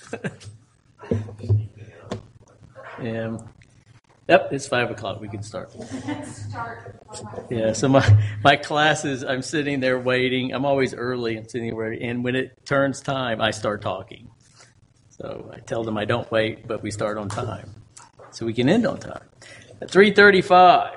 Yeah. Yep, it's 5 o'clock. We can start. Yeah, so my classes, I'm sitting there waiting. I'm always early and sitting there waiting. And when it turns time, I start talking. So I tell them I don't wait, but we start on time. So we can end on time. At 3:35.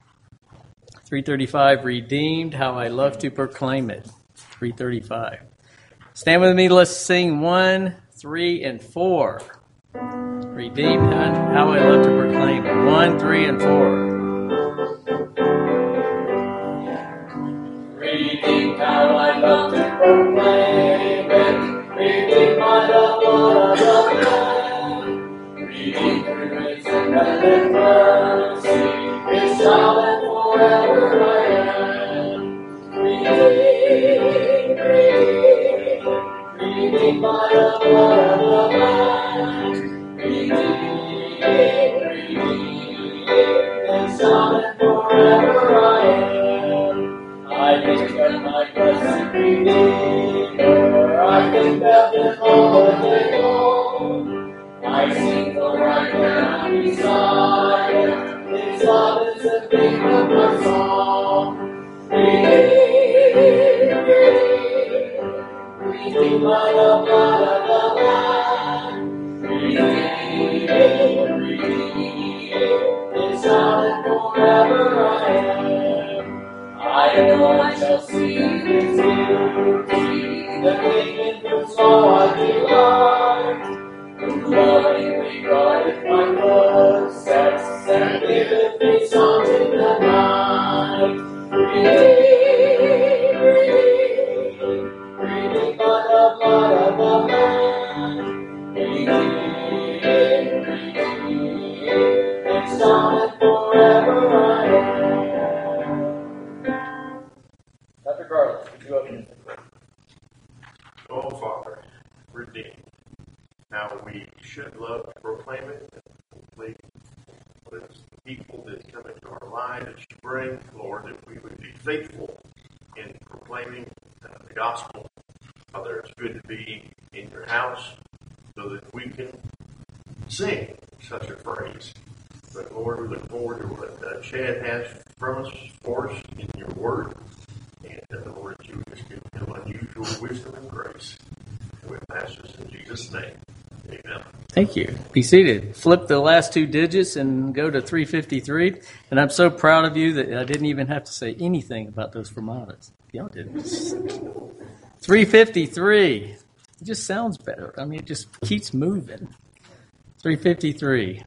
3:35, redeemed, how I love to proclaim it. 3:35. Stand with me, let's sing 1, 3, and 4. Redeemed, how I love to proclaim it. 1, 3, and 4. Redeemed, how I love to proclaim it. Redeemed by the blood of the Lamb. Redeemed through His infinite mercy. His child and forever I am. Redeemed, redeemed, redeemed by the blood of the Lamb. Redeemed, redeemed, His child and forever I am. I think of my blessed Redeemer, I think of Him all the day long. I sing for I cannot be silent, His love is the theme of my song. Redeemed, redeemed, redeemed by the blood of the Lamb. Redeemed, redeemed, His child and forever I am. I know I shall see His beauty, the King in whose law I delight. Who lovingly guardeth my footsteps and giveth me songs in the night. Redeemed, redeemed, redeemed by the blood of the Lamb. Redeemed, redeemed, His Son and forever I am. Dr. Garland, would you open it? Oh, Father, redeemed. How we should love to proclaim it and complete what is the people that come into our lives that you bring, Lord, that we would be faithful in proclaiming the gospel. Father, it's good to be in your house so that we can sing such a phrase. But Lord, we look forward to what Chad has from us for us in your word. And Lord, you just give him unusual wisdom and grace. And we ask this in Jesus' name. Amen. Thank you. Be seated. Flip the last 2 digits and go to 353. And I'm so proud of you that I didn't even have to say anything about those fermatas. Y'all didn't. 353. It just sounds better. I mean, it just keeps moving. 353.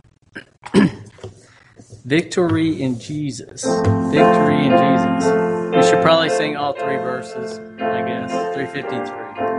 Victory in Jesus. Victory in Jesus. We should probably sing all 3 verses, I guess. 353.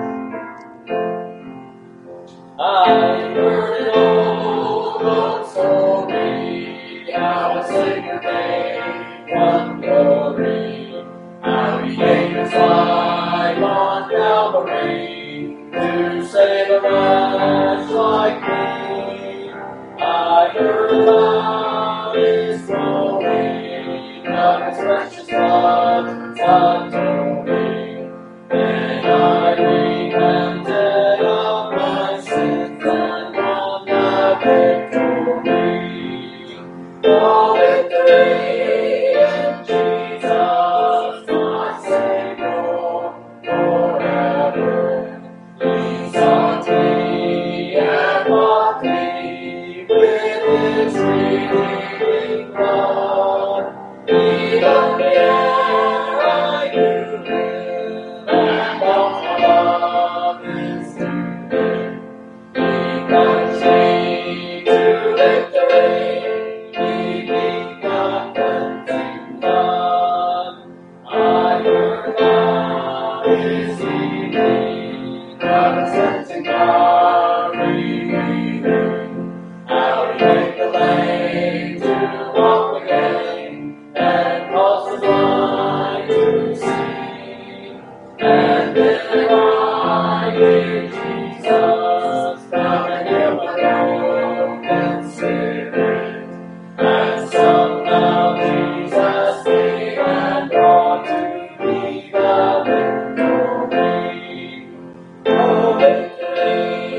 I heard it all, but sorry, how a Savior gave one glory, how He gave His life on Calvary to save a wretch like me. I heard about His glory, of His precious blood, touched on me, and I repented of my sins and won the victory. Oh, victory in Jesus, my Savior, forever. He sought me and bought me with His redeeming blood. He opened the air I do live, and all my love is to Him. He guides me to victory, He begot to none. I heard about His healing, representing God redeeming, how He made the lame to walk again, and caused the blind to see. And in I in Jesus, found and healed my broken spirit, and somehow Jesus came and brought to me the victory. Oh, victory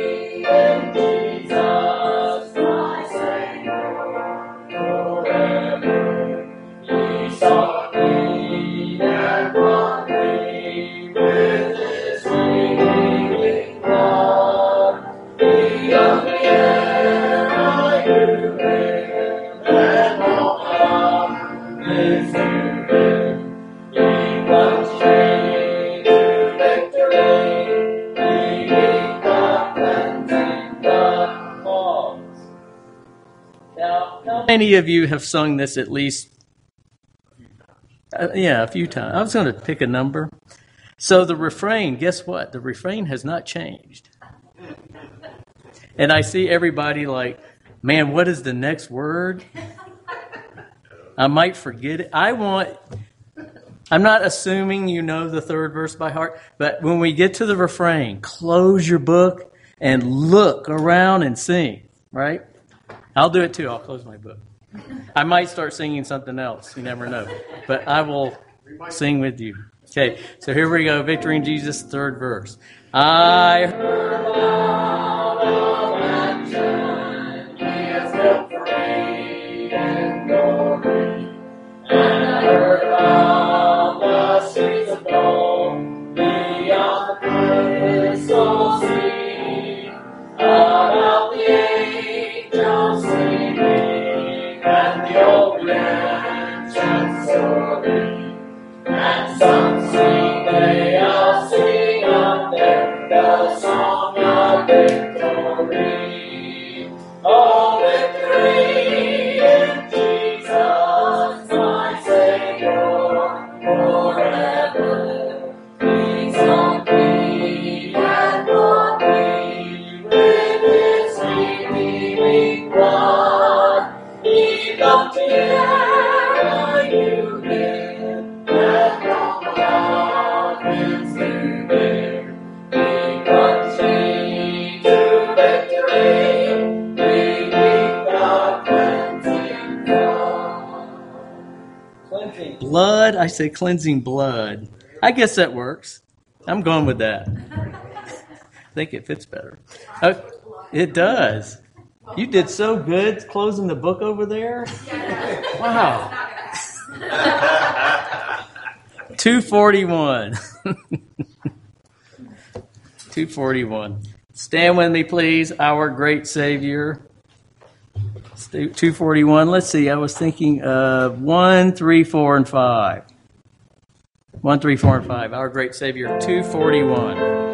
many of you have sung this at least, a few times. I was going to pick a number. So the refrain, guess what? The refrain has not changed. And I see everybody like, man, what is the next word? I might forget it. I'm not assuming you know the third verse by heart, but when we get to the refrain, close your book and look around and sing, right? I'll do it too. I'll close my book. I might start singing something else. You never know. But I will sing with you. Okay, so here we go. Victory in Jesus, third verse. I heard about action. He has built free and glory. And I heard about the streets of gold beyond the crystal sea. About the angels singing and the old redemption story. And some sing, they all sing up there the song of victory. Oh, victory in Jesus, my Savior, forever. He's on me and bought me with His redeeming blood. He loved me ere I knew Him, and from the heavens to bear. He brought me to victory, beneath the cleansing blood. Cleansing blood? I say cleansing blood. I guess that works. I'm going with that. I think it fits better. It does. You did so good closing the book over there. Wow. 241. 241. Stand with me, please. Our great Savior. 241. Let's see. I was thinking of 1, 3, 4, and 5. 1, 3, 4, and 5. Our great Savior. 241.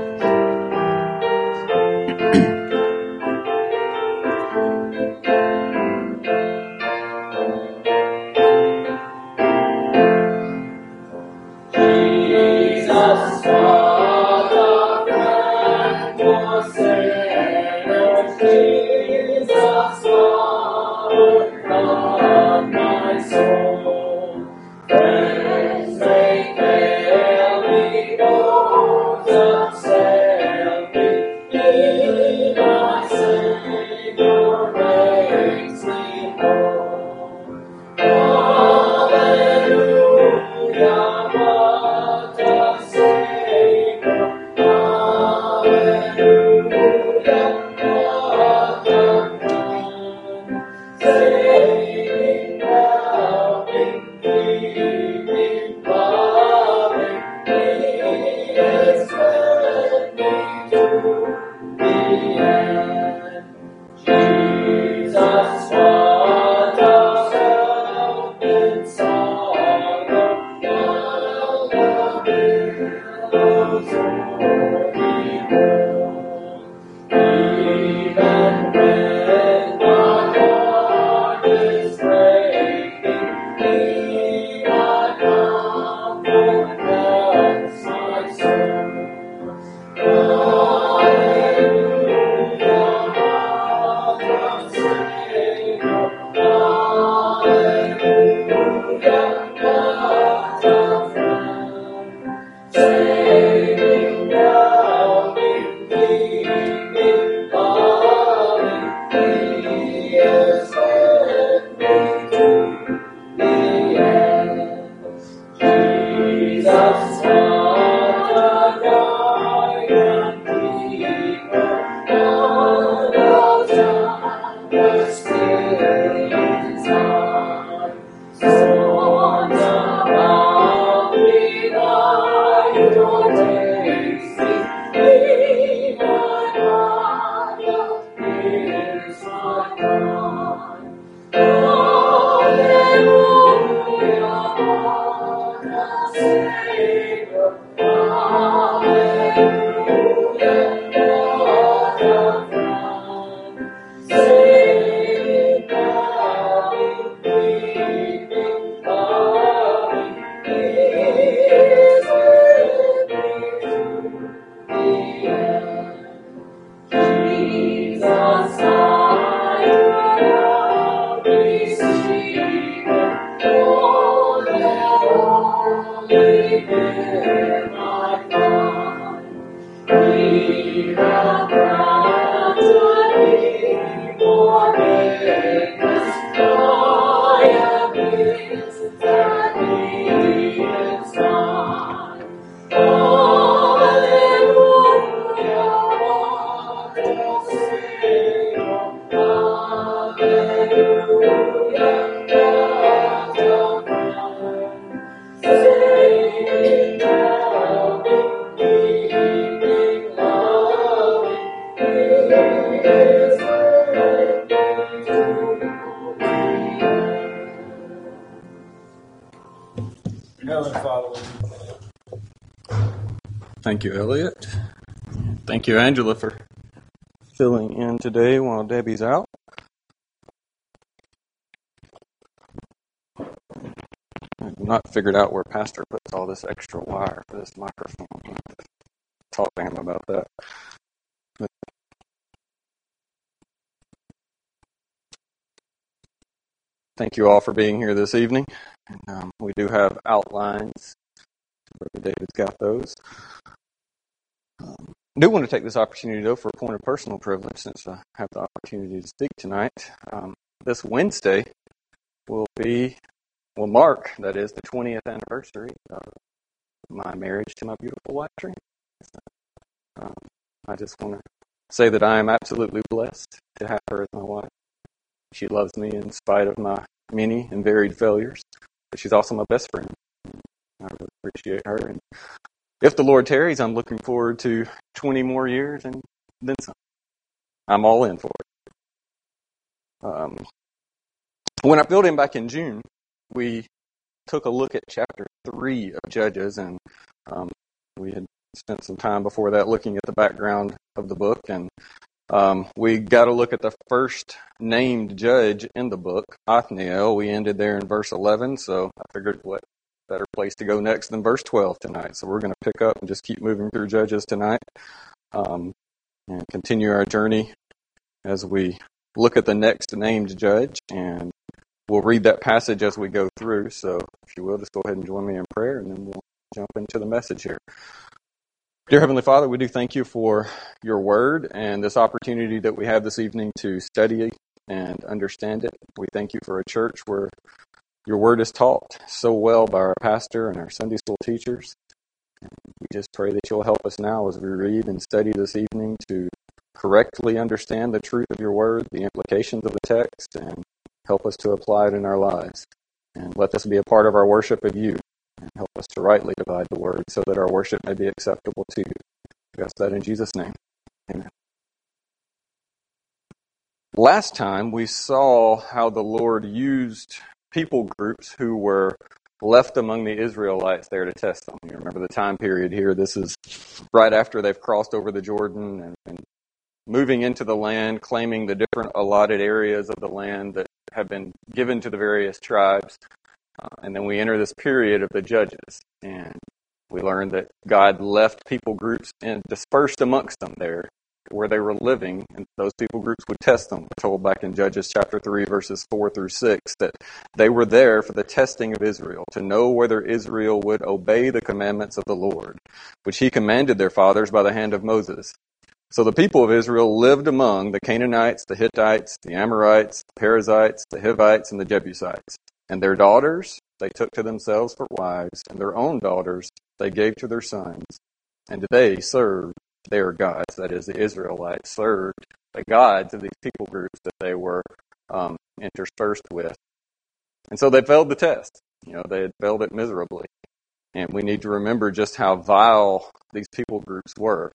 Heavenly Father, thank you, Elliot. Thank you, Angela, for filling in today while Debbie's out. I've not figured out where Pastor puts all this extra wire for this microphone. I'll have to talk to him about that. But thank you all for being here this evening. We do have outlines. Brother David's got those. I do want to take this opportunity, though, for a point of personal privilege, since I have the opportunity to speak tonight. This Wednesday will mark, that is, the 20th anniversary of my marriage to my beautiful wife, Trina. I just want to say that I am absolutely blessed to have her as my wife. She loves me in spite of my many and varied failures, but she's also my best friend. I really appreciate her. And if the Lord tarries, I'm looking forward to 20 more years and then some. I'm all in for it. When I filled in back in June, we took a look at chapter 3 of Judges, and we had spent some time before that looking at the background of the book, and we got a look at the first named judge in the book, Othniel. We ended there in verse 11, so I figured what better place to go next than verse 12 tonight. So we're going to pick up and just keep moving through Judges tonight, and continue our journey as we look at the next named judge, and we'll read that passage as we go through. So if you will, just go ahead and join me in prayer, and then we'll jump into the message here. Dear Heavenly Father, we do thank you for your word and this opportunity that we have this evening to study and understand it. We thank you for a church where your word is taught so well by our pastor and our Sunday school teachers. And we just pray that you'll help us now as we read and study this evening to correctly understand the truth of your word, the implications of the text, and help us to apply it in our lives. And let this be a part of our worship of you. And help us to rightly divide the word so that our worship may be acceptable to you. We ask that in Jesus' name. Amen. Last time we saw how the Lord used people groups who were left among the Israelites there to test them. You remember the time period here. This is right after they've crossed over the Jordan and moving into the land, claiming the different allotted areas of the land that have been given to the various tribes. And then we enter this period of the judges, and we learn that God left people groups and dispersed amongst them there where they were living, and those people groups would test them. We're told back in Judges chapter 3, verses 4 through 6, that they were there for the testing of Israel, to know whether Israel would obey the commandments of the Lord, which he commanded their fathers by the hand of Moses. So the people of Israel lived among the Canaanites, the Hittites, the Amorites, the Perizzites, the Hivites, and the Jebusites. And their daughters they took to themselves for wives, and their own daughters they gave to their sons. And they served their gods, that is, the Israelites served the gods of these people groups that they were interspersed with. And so they failed the test. They had failed it miserably. And we need to remember just how vile these people groups were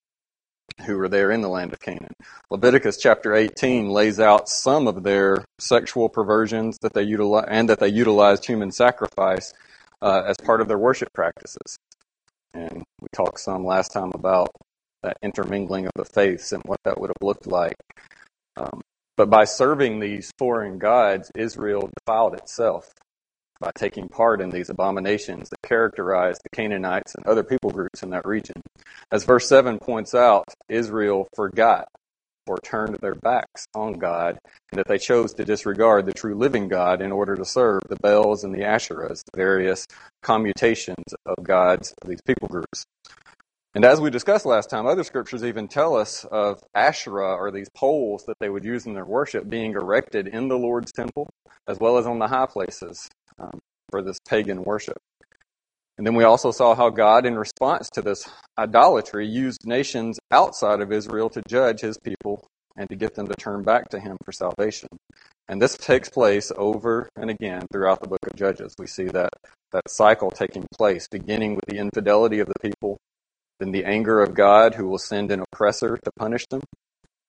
who were there in the land of Canaan. Leviticus chapter 18 lays out some of their sexual perversions that they utilized human sacrifice as part of their worship practices. And we talked some last time about that intermingling of the faiths and what that would have looked like. But by serving these foreign gods, Israel defiled itself by taking part in these abominations that characterized the Canaanites and other people groups in that region. As verse 7 points out, Israel forgot or turned their backs on God, and that they chose to disregard the true living God in order to serve the Baals and the Asherahs, the various commutations of gods of these people groups. And as we discussed last time, other scriptures even tell us of Asherah, or these poles that they would use in their worship, being erected in the Lord's temple, as well as on the high places for this pagan worship. And then we also saw how God, in response to this idolatry, used nations outside of Israel to judge his people and to get them to turn back to him for salvation. And this takes place over and again throughout the book of Judges. We see that cycle taking place, beginning with the infidelity of the people, then the anger of God, who will send an oppressor to punish them,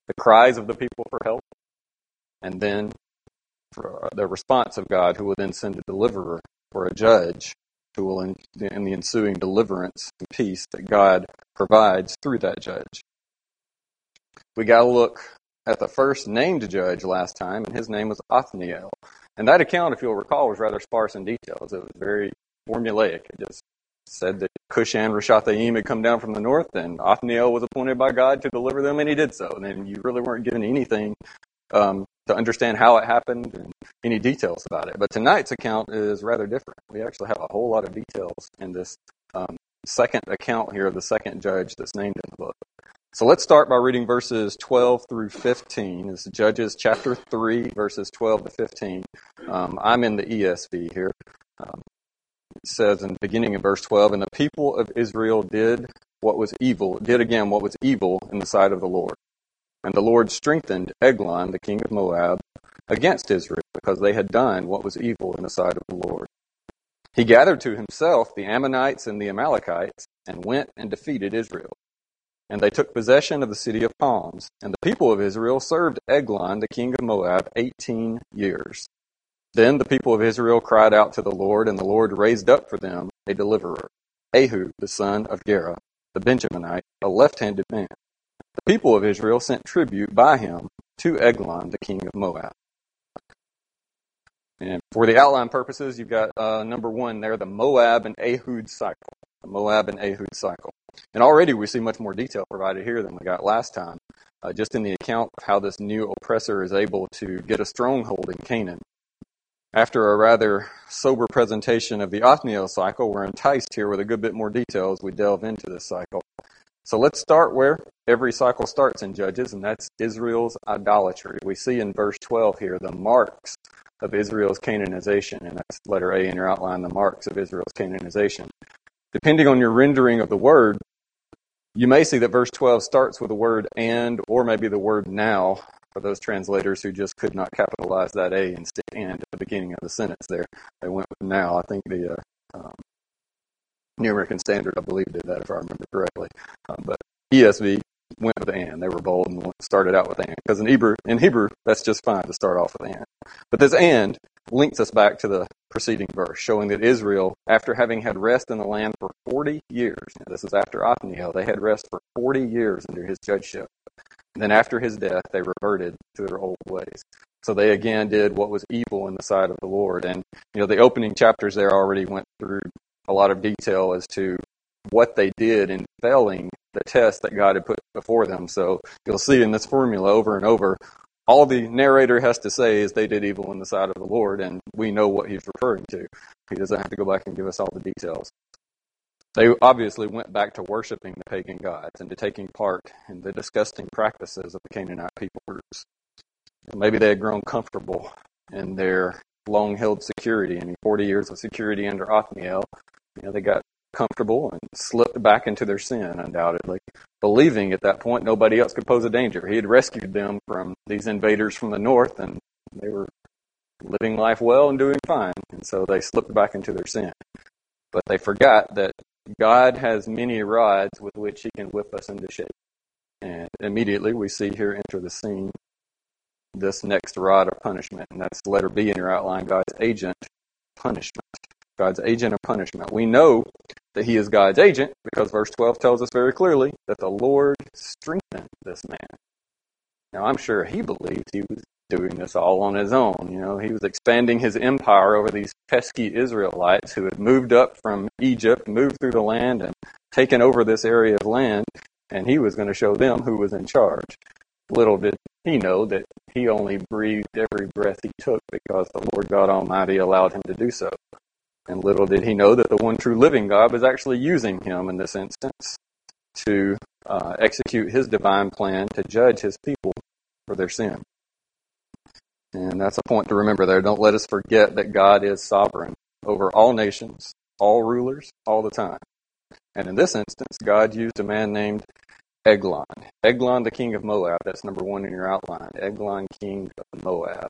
the cries of the people for help, and then for the response of God, who will then send a deliverer or a judge who will, in the ensuing deliverance and peace that God provides through that judge. We got to look at the first named judge last time, and his name was Othniel. And that account, if you'll recall, was rather sparse in details. It was very formulaic. It just said that Cushan-Rishathaim had come down from the north, and Othniel was appointed by God to deliver them, and he did so. And then you really weren't given anything to understand how it happened and any details about it. But tonight's account is rather different. We actually have a whole lot of details in this second account here of the second judge that's named in the book. So let's start by reading verses 12 through 15. This is Judges chapter 3, verses 12 to 15. I'm in the ESV here. It says in the beginning of verse 12, "And the people of Israel did again what was evil in the sight of the Lord. And the Lord strengthened Eglon, the king of Moab, against Israel, because they had done what was evil in the sight of the Lord. He gathered to himself the Ammonites and the Amalekites, and went and defeated Israel. And they took possession of the city of palms. And the people of Israel served Eglon, the king of Moab, 18 years. Then the people of Israel cried out to the Lord, and the Lord raised up for them a deliverer, Ehud, the son of Gera, the Benjaminite, a left-handed man. The people of Israel sent tribute by him to Eglon, the king of Moab." And for the outline purposes, you've got number one there, the Moab and Ehud cycle. The Moab and Ehud cycle. And already we see much more detail provided here than we got last time, just in the account of how this new oppressor is able to get a stronghold in Canaan. After a rather sober presentation of the Othniel cycle, we're enticed here with a good bit more detail as we delve into this cycle. So let's start where every cycle starts in Judges, and that's Israel's idolatry. We see in verse 12 here the marks of Israel's Canaanization, and that's letter A in your outline, the marks of Israel's Canaanization. Depending on your rendering of the word, you may see that verse 12 starts with the word "and," or maybe the word "now," for those translators who just could not capitalize that A and stick "and" at the beginning of the sentence there. They went with "now." I think the New American Standard, I believe, did that, if I remember correctly. But ESV went with "and." They were bold and started out with "and." Because in Hebrew, that's just fine to start off with "and." But this "and" links us back to the preceding verse, showing that Israel, after having had rest in the land for 40 years, this is after Othniel, they had rest for 40 years under his judgeship. And then after his death, they reverted to their old ways. So they again did what was evil in the sight of the Lord. And, the opening chapters there already went through a lot of detail as to what they did in failing the test that God had put before them. So you'll see in this formula over and over, all the narrator has to say is they did evil in the sight of the Lord, and we know what he's referring to. He doesn't have to go back and give us all the details. They obviously went back to worshiping the pagan gods and to taking part in the disgusting practices of the Canaanite people groups. Maybe they had grown comfortable in their long-held security. And 40 years of security under Othniel, they got comfortable and slipped back into their sin, undoubtedly, believing at that point nobody else could pose a danger. He had rescued them from these invaders from the north, and they were living life well and doing fine. And so they slipped back into their sin. But they forgot that God has many rods with which he can whip us into shape. And immediately we see here enter the scene this next rod of punishment, and that's letter B in your outline, God's agent punishment. God's agent of punishment. We know that he is God's agent because verse 12 tells us very clearly that the Lord strengthened this man. Now, I'm sure he believed he was doing this all on his own. He was expanding his empire over these pesky Israelites who had moved up from Egypt, moved through the land, and taken over this area of land, and he was going to show them who was in charge. Little did he know that he only breathed every breath he took because the Lord God Almighty allowed him to do so. And little did he know that the one true living God was actually using him in this instance to execute his divine plan to judge his people for their sin. And that's a point to remember there. Don't let us forget that God is sovereign over all nations, all rulers, all the time. And in this instance, God used a man named Eglon. Eglon, the king of Moab. That's number one in your outline. Eglon, king of Moab.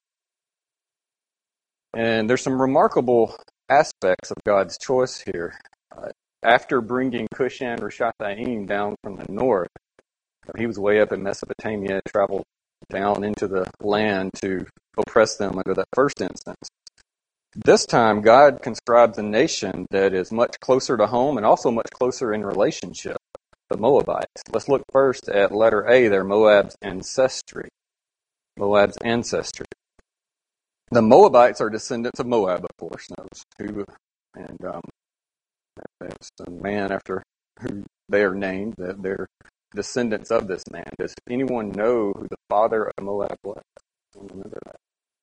And there's some remarkable aspects of God's choice here. After bringing Cushan-Rishathaim down from the north, He was way up in Mesopotamia, traveled down into the land to oppress them under that first instance. This time, God conscribes a nation that is much closer to home and also much closer in relationship, the Moabites. Let's look first at letter A there, Moab's ancestry. Moab's ancestry. The Moabites are descendants of Moab, of course, and there's a man after who they are named, that they're descendants of this man. Does anyone know who the father of Moab was? Remember that?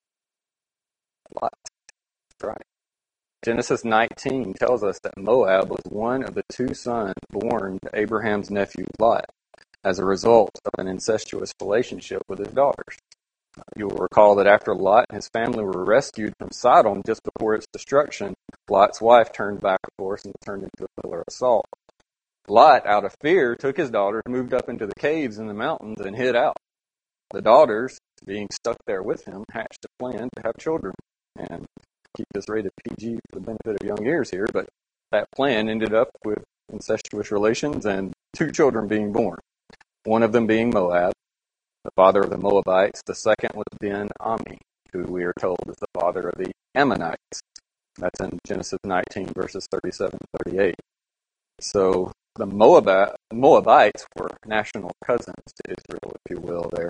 Lot. That's right. Genesis 19 tells us that Moab was one of the two sons born to Abraham's nephew Lot as a result of an incestuous relationship with his daughters. You will recall that after Lot and his family were rescued from Sodom just before its destruction, Lot's wife turned back, of course, and turned into a pillar of salt. Lot, out of fear, took his daughters, moved up into the caves in the mountains, and hid out. The daughters, being stuck there with him, hatched a plan to have children. And keep this rated PG for the benefit of young ears here, but that plan ended up with incestuous relations and 2 children being born. One of them being Moab, the father of the Moabites. The second was Ben-Ami, who we are told is the father of the Ammonites. That's in Genesis 19, verses 37 and 38. So the Moabites were national cousins to Israel, if you will, there.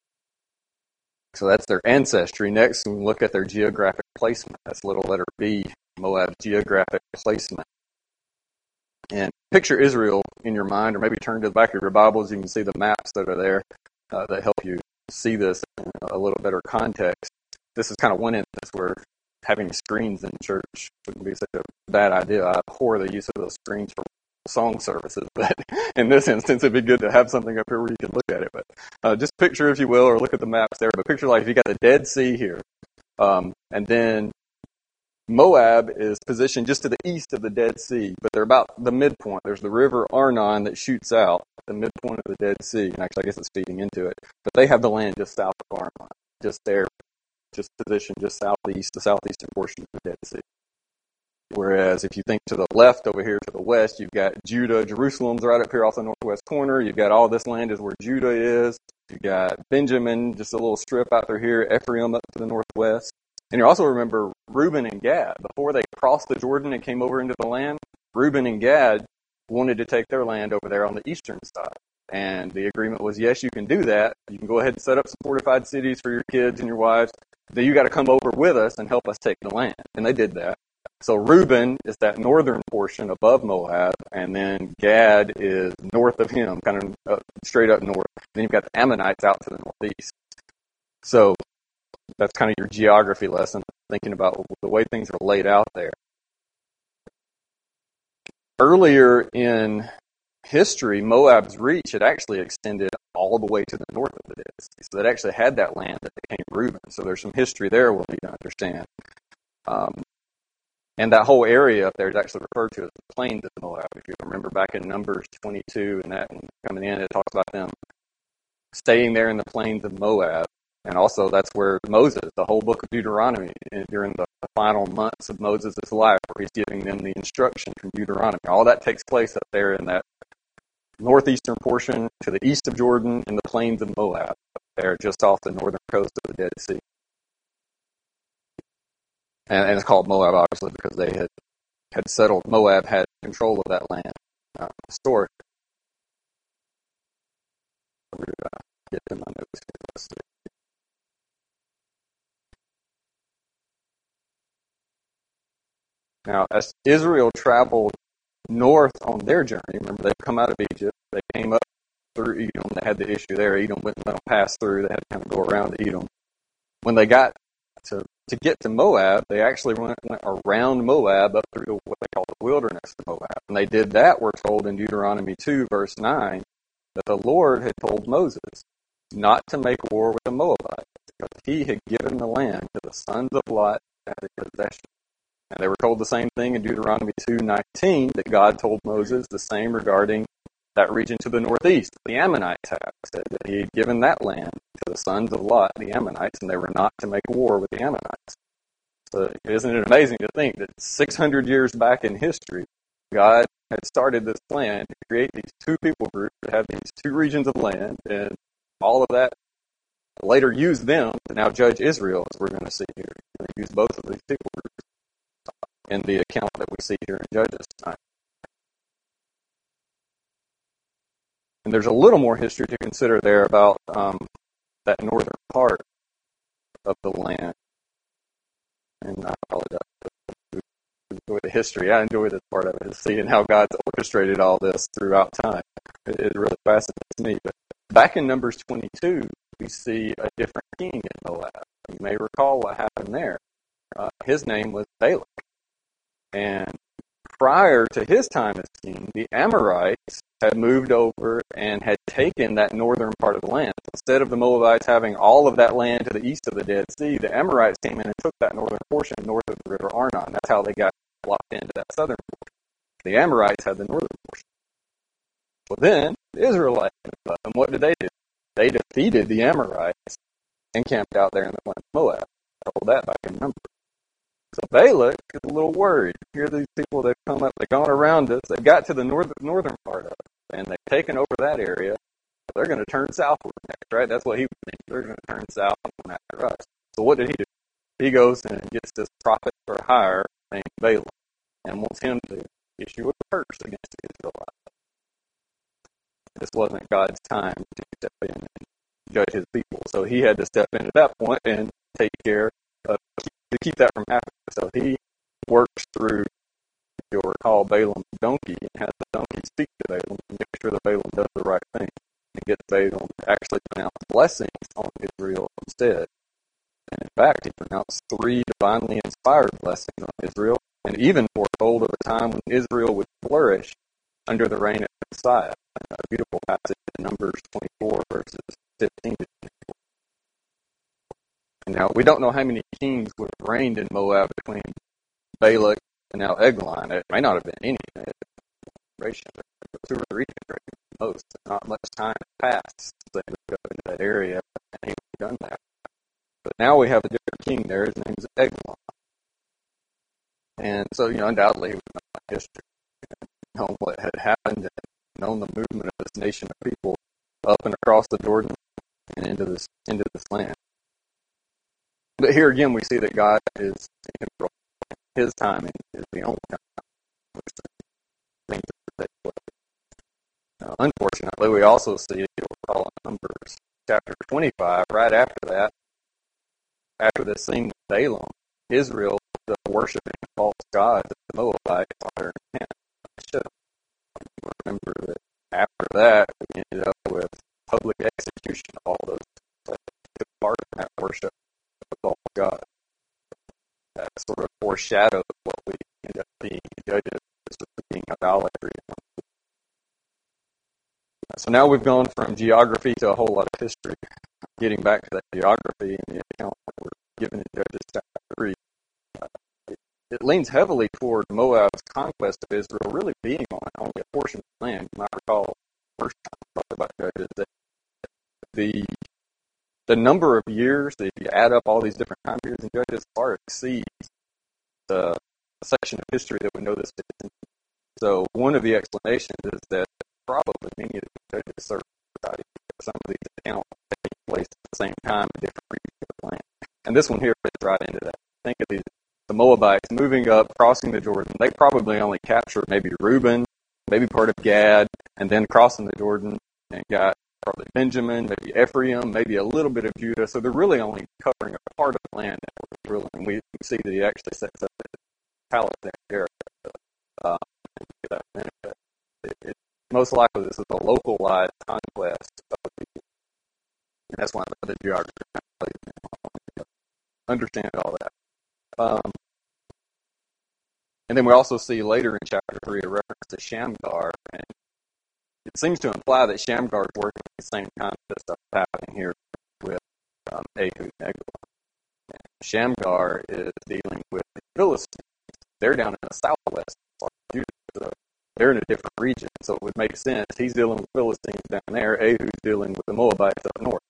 So that's their ancestry. Next, we look at their geographic placement. That's little letter B, Moab's geographic placement. And picture Israel in your mind, or maybe turn to the back of your Bibles. You can see the maps that are there that help you see this in a little better context. This is kind of one instance where having screens in church wouldn't be such a bad idea. I abhor the use of those screens for song services, but in this instance, it'd be good to have something up here where you can look at it. But just picture, if you will, or look at the maps there, but picture like if you got the Dead Sea here, and then Moab is positioned just to the east of the Dead Sea, but they're about the midpoint. There's the river Arnon that shoots out at the midpoint of the Dead Sea, and actually I guess it's feeding into it, but they have the land just south of Arnon, just there, just positioned just southeast, the southeastern portion of the Dead Sea. Whereas if you think to the left over here to the west, you've got Judah. Jerusalem's right up here off the northwest corner. You've got all this land is where Judah is. You've got Benjamin, just a little strip out there here, Ephraim up to the northwest. And you also remember Reuben and Gad. Before they crossed the Jordan and came over into the land, Reuben and Gad wanted to take their land over there on the eastern side. And the agreement was, yes, you can do that. You can go ahead and set up some fortified cities for your kids and your wives. Then you got to come over with us and help us take the land. And they did that. So Reuben is that northern portion above Moab, and then Gad is north of him, kind of straight up north. Then you've got the Ammonites out to the northeast. So that's kind of your geography lesson, thinking about the way things are laid out there. Earlier in history, Moab's reach had actually extended all the way to the north of the Dead Sea. So it actually had that land that became Reuben. So there's some history there we'll need to understand. And that whole area up there is actually referred to as the plains of Moab. If you remember back in Numbers 22 and that one coming in, it talks about them staying there in the plains of Moab. And also that's where Moses, the whole book of Deuteronomy, during the final months of Moses' life, where he's giving them the instruction from Deuteronomy. All that takes place up there in that northeastern portion to the east of Jordan in the plains of Moab, up there just off the northern coast of the Dead Sea. And it's called Moab, obviously, because they had settled. Moab had control of that land historically. Get to my notes here. Let's see. Now, as Israel traveled north on their journey, remember they've come out of Egypt, they came up through Edom, they had the issue there. Edom wouldn't let them pass through, they had to kind of go around Edom. When they got to get to Moab, they actually went around Moab up through what they call the wilderness of Moab. And they did that, we're told in Deuteronomy 2, verse 9, that the Lord had told Moses not to make war with the Moabites, because he had given the land to the sons of Lot as a possession. And they were told the same thing in Deuteronomy 2:19, that God told Moses the same regarding that region to the northeast. The Ammonites had said that he had given that land to the sons of Lot, the Ammonites, and they were not to make war with the Ammonites. So isn't it amazing to think that 600 years back in history, God had started this plan to create these two people groups that have these two regions of land, and all of that later used them to now judge Israel, as we're going to see here. They used both of these people groups in the account that we see here in Judges tonight. And there's a little more history to consider there about that northern part of the land. And I apologize. Enjoy the history. I enjoy this part of it, seeing how God's orchestrated all this throughout time. It really fascinates me. But back in Numbers 22, we see a different king in Moab. You may recall what happened there. His name was Balak. And prior to his time as king, the Amorites had moved over and had taken that northern part of the land. Instead of the Moabites having all of that land to the east of the Dead Sea, the Amorites came in and took that northern portion north of the river Arnon. That's how they got locked into that southern portion. The Amorites had the northern portion. Well, then the Israelites moved up, and what did they do? They defeated the Amorites and camped out there in the land of Moab. I told that back in Numbers. So Balak is a little worried. Here are these people that come up, they've gone around us, they've got to the northern part of it, and they've taken over that area. They're going to turn southward next, right? That's what he would think. They're going to turn south and come after us. So what did he do? He goes and gets this prophet for hire named Balaam and wants him to issue a curse against the Israelites. This wasn't God's time to step in and judge his people. So he had to step in at that point and take care of, to keep that from happening. So he works through, you'll recall, Balaam's donkey and has the donkey speak to Balaam and make sure that Balaam does the right thing and gets Balaam to actually pronounce blessings on Israel instead. And in fact, he pronounced 3 divinely inspired blessings on Israel and even foretold of a time when Israel would flourish under the reign of Messiah. A beautiful passage in Numbers 24, verses 15 to 24. And now, we don't know how many kings would have reigned in Moab between Balak and now Eglon. It may not have been any. 2 or 3 generations at most. Not much time passed since they moved up into that area, and he would have done that. But now we have a different king there. His name is Eglon. And so, undoubtedly, he was known by history, known what had happened, and known the movement of this nation of people up and across the Jordan and into this land. But here again, we see that God is in control. His timing is the only time which things take place. Now, unfortunately, we also see, you'll recall in Numbers chapter 25, right after that, after this scene with Balaam, Israel was worshiping false gods that the Moabites saw their intent. Remember that after that, we ended up with public execution of all those that took part in that worship of false gods. That sort of foreshadowed what we end up being judges for being idolatry. So now we've gone from geography to a whole lot of history. Getting back to that geography and the account that we're given in Judges chapter 3, it leans heavily toward Moab's conquest of Israel really being on only a portion of the land. You might recall the first time we talked about Judges that the number of years, if you add up all these different time periods in Judges, far exceeds the section of history that we know this is. So one of the explanations is that probably many of the Judges served some of these accounts taking place at the same time in different regions of the land. And this one here fits right into that. Think of the Moabites moving up, crossing the Jordan. They probably only captured maybe Reuben, maybe part of Gad, and then crossing the Jordan and got probably Benjamin, maybe Ephraim, maybe a little bit of Judah. So they're really only covering a part of the land that we're ruling. We see that he actually sets up his palace there. Most likely this is a localized conquest of people. And that's why the geography understand all that. And then we also see later in chapter 3 a reference to Shamgar, and it seems to imply that Shamgar is working at the same time that stuff is happening here with Ehud and Eglon. Shamgar is dealing with the Philistines. They're down in the southwest part of Judah, so they're in a different region, so it would make sense. He's dealing with Philistines down there. Ehud's dealing with the Moabites up north.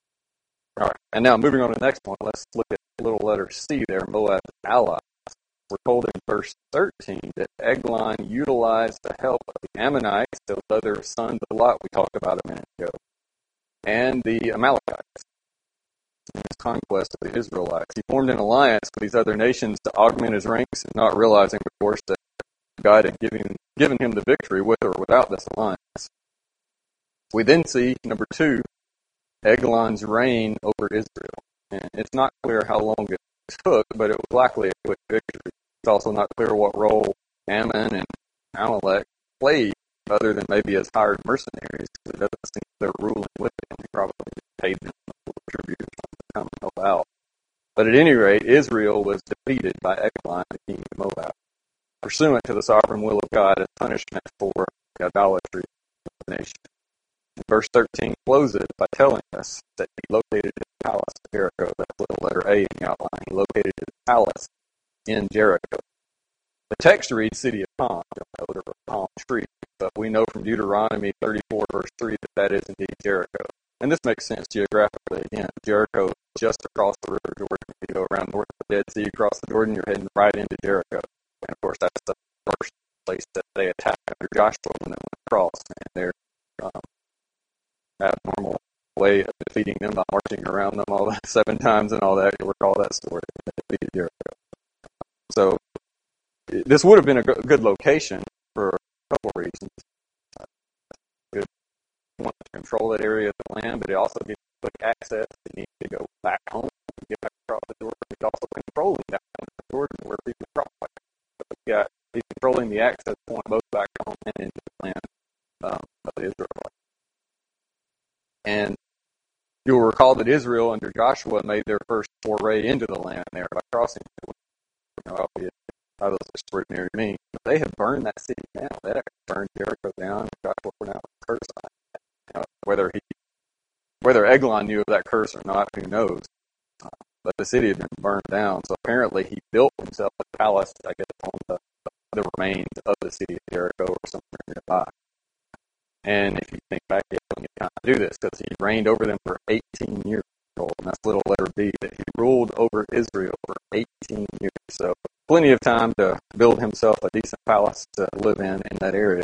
All right, and now moving on to the next point, let's look at the little letter C there, Moab's allies. we're told in verse 13 that Eglon utilized the help of the Ammonites, those other sons of Lot we talked about a minute ago, and the Amalekites in his conquest of the Israelites. He formed an alliance with these other nations to augment his ranks, and not realizing, of course, that God had given him the victory with or without this alliance. We then see, number 2, Eglon's reign over Israel. And it's not clear how long it took, but it was likely a quick victory. It's also not clear what role Ammon and Amalek played, other than maybe as hired mercenaries. It doesn't seem they're ruling with them. They probably paid them tribute to come and help out. But at any rate, Israel was defeated by Eglon, the king of Moab, pursuant to the sovereign will of God as punishment for the idolatry of the nation. And verse 13 closes by telling us that he located his palace in Jericho. That's little letter A in the outline. He located his palace in Jericho. The text reads city of palm, or palm tree, but we know from Deuteronomy 34, verse 3, that is indeed Jericho. And this makes sense geographically. Again, Jericho is just across the River Jordan. You go around north of the Dead Sea, across the Jordan, you're heading right into Jericho. And of course, that's the first place that they attacked under Joshua when they went across. And their abnormal way of defeating them by marching around them all 7 times and all that. You'll recall that story. They defeated Jericho. So this would have been a good location for a couple of reasons. Good, you want to control that area of the land, but it also gives you quick access. You need to go back home and get back across the Jordan. It's also controlling down the Jordan where people cross. So he's controlling the access point both back home and into the land of the Israelites. And you'll recall that Israel under Joshua made their first foray into the land there by crossing the Jordan. Albeit how those extraordinary mean. But they have burned that city down. They actually burned Jericho down, and Joshua pronounced a curse on it. Whether Eglon knew of that curse or not, who knows? But the city had been burned down, so apparently he built himself a palace, I guess, on the remains of the city of Jericho or somewhere nearby. And if you think back, he had plenty of time to do this, because he reigned over them for 18 years old, and that's little letter B, that he ruled over Israel for 18 years. So plenty of time to build himself a decent palace to live in that area.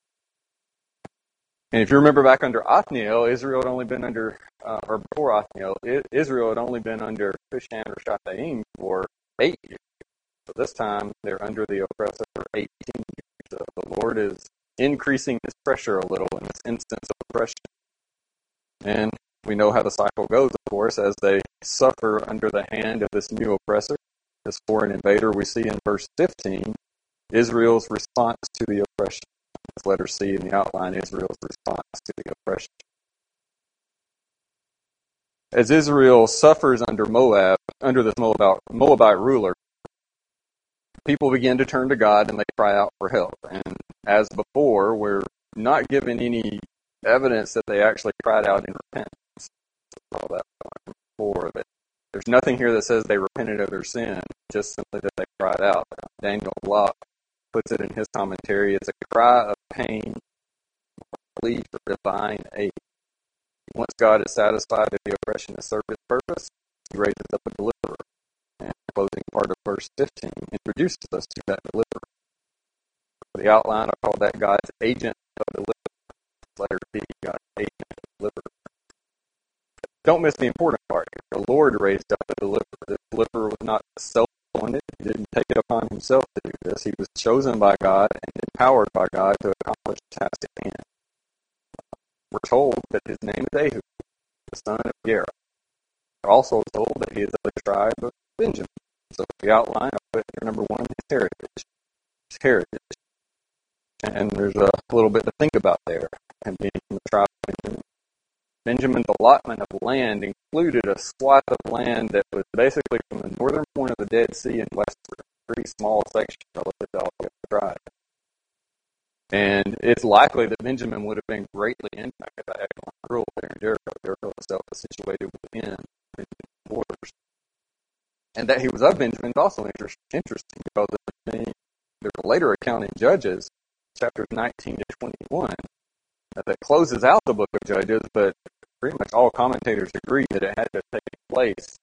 And if you remember back under Othniel, Israel had only been under, or before Othniel, Israel had only been under Cushan or Shataim for 8 years. So this time they're under the oppressor for 18 years. So the Lord is increasing his pressure a little in this instance of oppression. And we know how the cycle goes, of course, as they suffer under the hand of this new oppressor, this foreign invader. We see in verse 15 Israel's response to the oppression. This letter C in the outline, Israel's response to the oppression. As Israel suffers under Moab, under this Moabite ruler, people begin to turn to God and they cry out for help. And as before, we're not given any evidence that they actually cried out in repentance. All that before, but there's nothing here that says they repented of their sin, just simply that they cried out. Daniel Block puts it in his commentary, it's a cry of pain, a plea for divine aid. Once God is satisfied that the oppression has served its purpose, he raises up a deliverer. And the closing part of verse 15 introduces us to that deliverer. For the outline, I call that God's agent of deliverance. Letter B, God's agent of deliverance. Don't miss the important part here. The Lord raised up a deliverer. This deliverer was not self-appointed. He didn't take it upon himself to do this. He was chosen by God and empowered by God to accomplish the task at hand. We're told that his name is Ehud, the son of Gera. We're also told that he is of the tribe of Benjamin. So the outline, I put here number 1, his heritage. His heritage. And there's a little bit to think about there, and being from the tribe of Benjamin. Benjamin's allotment of land included a swath of land that was basically from the northern point of the Dead Sea and westward, a pretty small section relative to all the other tribes. And it's likely that Benjamin would have been greatly impacted by Eglon's rule there in Jericho. Jericho itself was situated within Benjamin's borders. And that he was of Benjamin is also interesting, because there's a later account in Judges, chapters 19 to 21, that closes out the book of Judges, but pretty much all commentators agree that it had to take place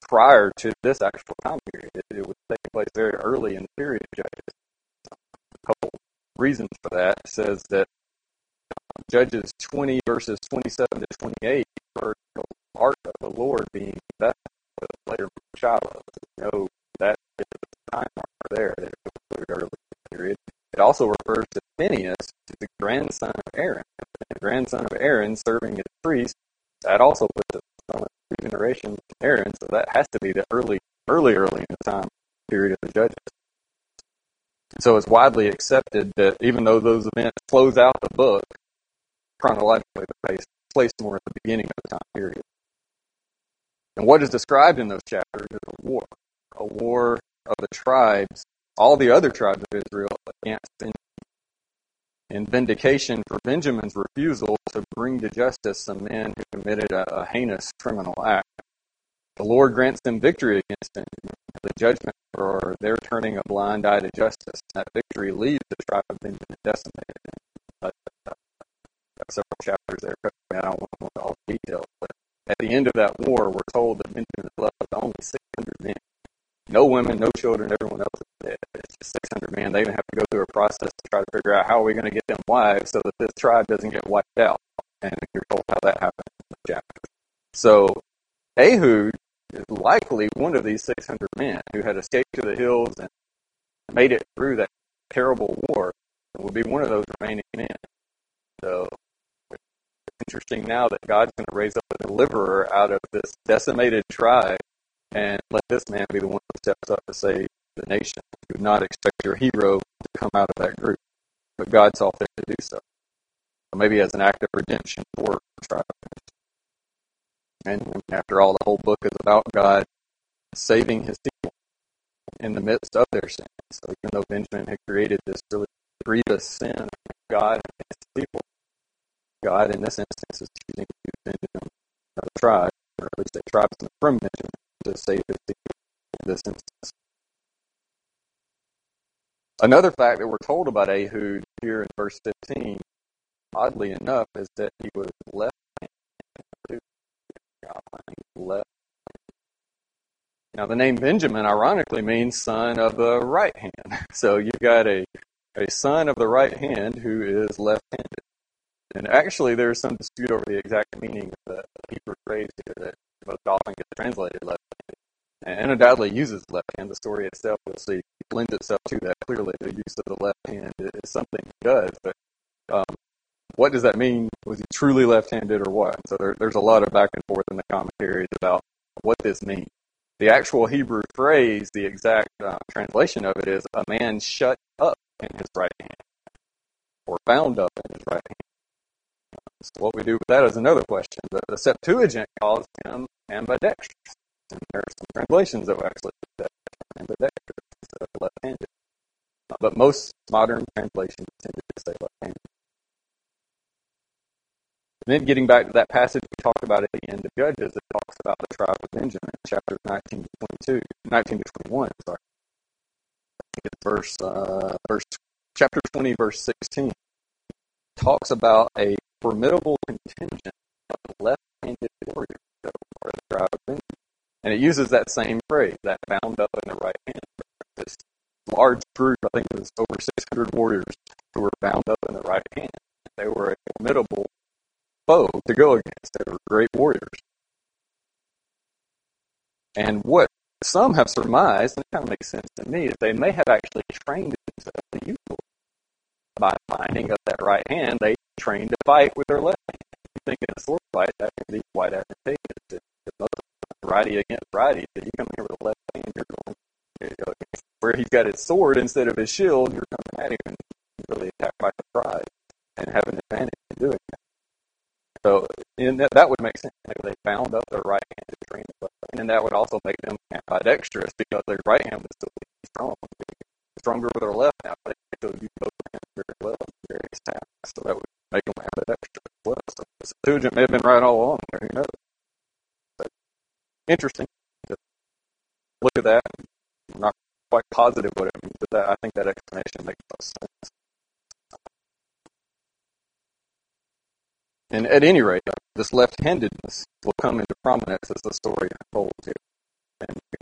prior to this actual time period. It was taking place very early in the period of Judges. A couple reasons for that. It says that Judges 20 verses 27 to 28 are the heart of the Lord being that later Shiloh. No, that is the time marker there. That it was early period. It also refers to Phinehas, the grandson of Aaron. The grandson of Aaron serving as priest. That also puts us on a generation of Aaron, so that has to be the early in the time period of the Judges. So it's widely accepted that even though those events close out the book, chronologically they're placed more at the beginning of the time period. And what is described in those chapters is a war of the tribes, all the other tribes of Israel against Benjamin, in vindication for Benjamin's refusal to bring to justice some men who committed a heinous criminal act. The Lord grants them victory against Benjamin, the judgment for their turning a blind eye to justice. That victory leaves the tribe of Benjamin decimated. Several chapters there. I don't want to go into all the details, but at the end of that war, we're told that Benjamin is left with only 600 men. No women, no children, everyone else is dead. It's just 600 men. They even have to go through a process to try to figure out how are we going to get them wives so that this tribe doesn't get wiped out. And you're told how that happened in the chapter. So Ehud is likely one of these 600 men who had escaped to the hills and made it through that terrible war and would be one of those remaining men. So it's interesting now that God's going to raise up a deliverer out of this decimated tribe and let this man be the one who steps up to save the nation. You would not expect your hero to come out of that group, but God saw fit to do so. Maybe as an act of redemption for the tribe. And after all, the whole book is about God saving his people in the midst of their sin. So even though Benjamin had created this really grievous sin against God and his people, God in this instance is choosing to use Benjamin, the tribe, or at least a tribe from Benjamin, to save his people in this instance. Another fact that we're told about Ehud here in verse 15, oddly enough, is that he was left-handed. Now, the name Benjamin, ironically, means son of the right hand. So you've got a son of the right hand who is left-handed. And actually, there's some dispute over the exact meaning of the Hebrew phrase here that most often gets translated left-handed. And undoubtedly uses the left hand. The story itself, you'll see, lends itself to that. Clearly, the use of the left hand is something he does. But what does that mean? Was he truly left-handed or what? So there's a lot of back and forth in the commentaries about what this means. The actual Hebrew phrase, the exact translation of it is a man shut up in his right hand or bound up in his right hand. So what we do with that is another question. The Septuagint calls him ambidextrous. And there are some translations that will actually put that ambidextrous instead of left-handed. But most modern translations tend to say left-handed. And then getting back to that passage we talked about at the end of Judges, it talks about the tribe of Benjamin, chapters 19 to 21, sorry. It's chapter 20, verse 16. Talks about a formidable contingent of left-handed warriors that were the tribe of Benjamin. And it uses that same phrase, that bound up in the right hand. This large group, I think it was over 600 warriors who were bound up in the right hand. They were a formidable foe to go against. They were great warriors. And what some have surmised, and it kind of makes sense to me, is they may have actually trained themselves to use it. By binding up that right hand, they trained to fight with their left hand. You think in a sword fight, that can be quite advantageous. If most righty against righty, that you come here with a left hand, you're going where he's got his sword instead of his shield, you're coming at him and really attacked by surprise and have an advantage in doing that. So that would make sense. Maybe they bound up their right hand to train it, and that would also make them ambidextrous because their right hand would still be strong. Stronger with their left now, but they still use both hands very well in various tasks. So that would make them ambidextrous as well. So the Septuagint may have been right all along there, who knows? But interesting to look at that. I'm not quite positive what it means, but I think that explanation makes most sense. And at any rate, this left-handedness will come into prominence as the story unfolds here.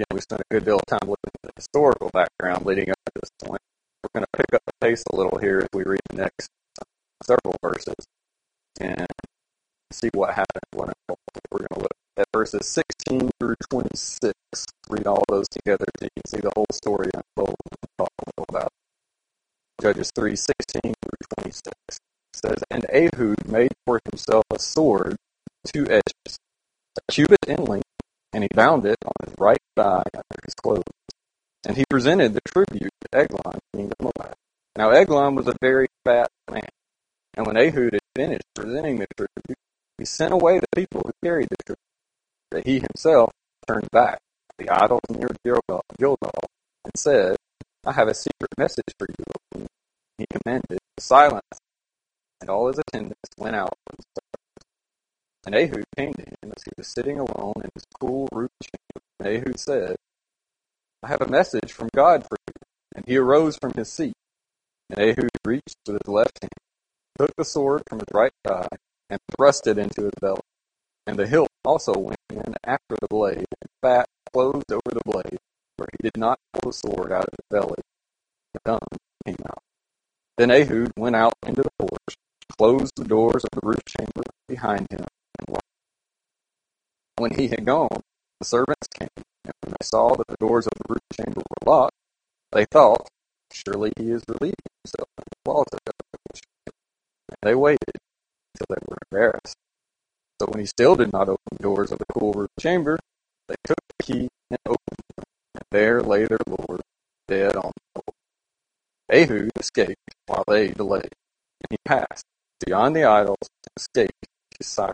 again, we spent a good deal of time looking at the historical background leading up to this point. We're going to pick up the pace a little here as we read the next several verses and see what happens. We're going to look at verses 16 through 26. Read all those together so you can see the whole story unfold and talk a little about it. Judges 3:16 through 26 says, "And Ehud made for himself a sword, 2 edges, a cubit in length, and he bound it on his right thigh under his clothes. And he presented the tribute to Eglon, king of Moab. Now Eglon was a very fat man. And when Ehud had finished presenting the tribute, he sent away the people who carried the tribute. But he himself turned back to the idols near Gilgal and said, I have a secret message for you, O king." He commanded to silence, and all his attendants went out from the service. And Ehud came to him as he was sitting alone in his cool roof chamber. And Ehud said, I have a message from God for you. And he arose from his seat. And Ehud reached with his left hand, took the sword from his right thigh, and thrust it into his belly. And the hilt also went in after the blade, and fat closed over the blade, where he did not pull the sword out of his belly. The tongue came out. Then Ehud went out into the porch, closed the doors of the roof chamber behind him, and locked. When he had gone, the servants came, and when they saw that the doors of the roof chamber were locked, they thought, surely he is relieving himself in the closet of the roof chamber. And they waited until they were embarrassed. So when he still did not open the doors of the cool roof chamber, they took the key and opened them, and there lay their lord, dead on the floor. Ehud escaped while they delayed, and he passed beyond the idols and escaped to Sirah.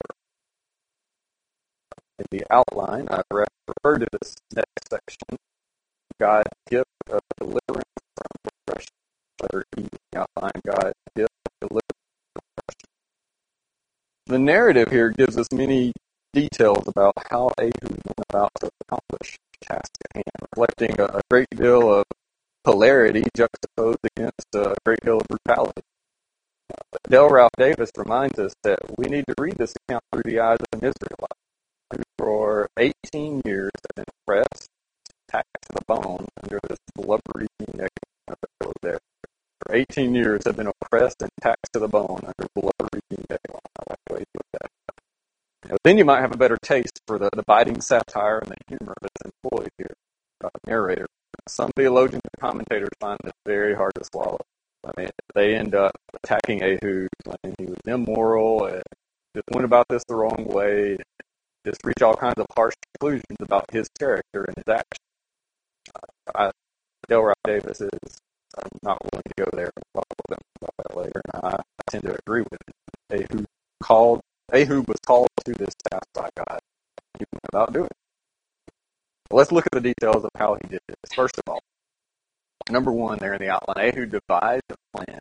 In the outline, I referred to this next section, God's gift of deliverance from oppression. Letter E, the outline, God's gift of deliverance from oppression. The narrative here gives us many details about how Ehud went about to accomplish the task at hand, reflecting a great deal of polarity juxtaposed against a great deal of brutality. Dale Ralph Davis reminds us that we need to read this account through the eyes of an Israelite who for 18 years have been oppressed, taxed to the bone under this blubbery king there. For 18 years have been oppressed and taxed to the bone under blubbery king Eglon. I like the way you put that. Then you might have a better taste for the biting satire and the humor that's employed here by the narrator. Some theologians and commentators find this very hard to swallow. I mean, they end up attacking Ehud, claiming he was immoral, and just went about this the wrong way, just reach all kinds of harsh conclusions about his character and his actions. Dale Ralph Davis is not willing to go there and talk a little bit about that later, and I tend to agree with it. Ehud was called to this task by God. He went about doing it. Let's look at the details of how he did this. First of all, number one there in the outline, Ehud devised a plan.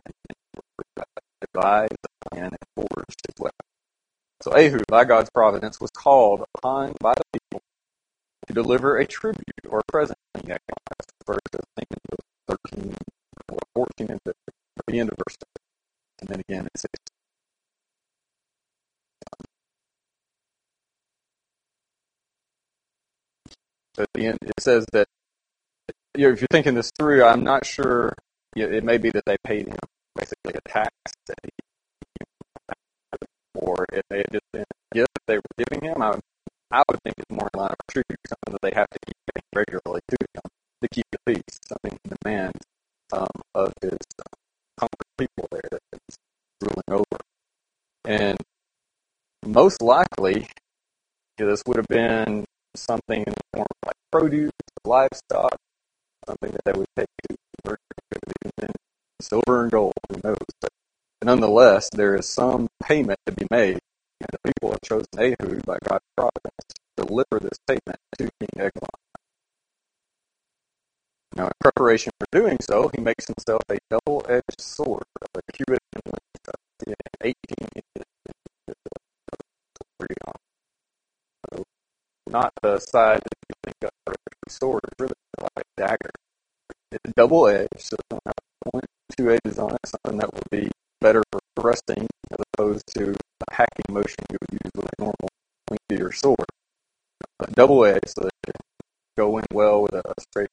And forged his weapon. So Ehud, by God's providence, was called upon by the people to deliver a tribute or a present. That's the first thing in 13 or 14 and the end of verse 6. And then again in 16. At the end, it says that, if you're thinking this through, I'm not sure, it may be that they paid him basically a tax that he, or it may have just been a gift they were giving him. I would think it's more in line of tribute, something that they have to keep paying regularly to him to keep the peace, something he demands of his conquered people there that he's ruling over. And most likely, this would have been something in the form of like produce, livestock, something that they would take to silver and gold, who knows. But nonetheless, there is some payment to be made, and the people have chosen Ehud by God's providence to deliver this payment to King Eglon. Now, in preparation for doing so, he makes himself a double-edged sword of a cubit in length, 18 inches. So not the size that you think of for a sword, it's really like a dagger. It's double-edged, so it don't have point, 2 edges on it, something that would be better for thrusting as opposed to the hacking motion you would use with a normal lengthier sword. But double-edged, so that go in well with a straight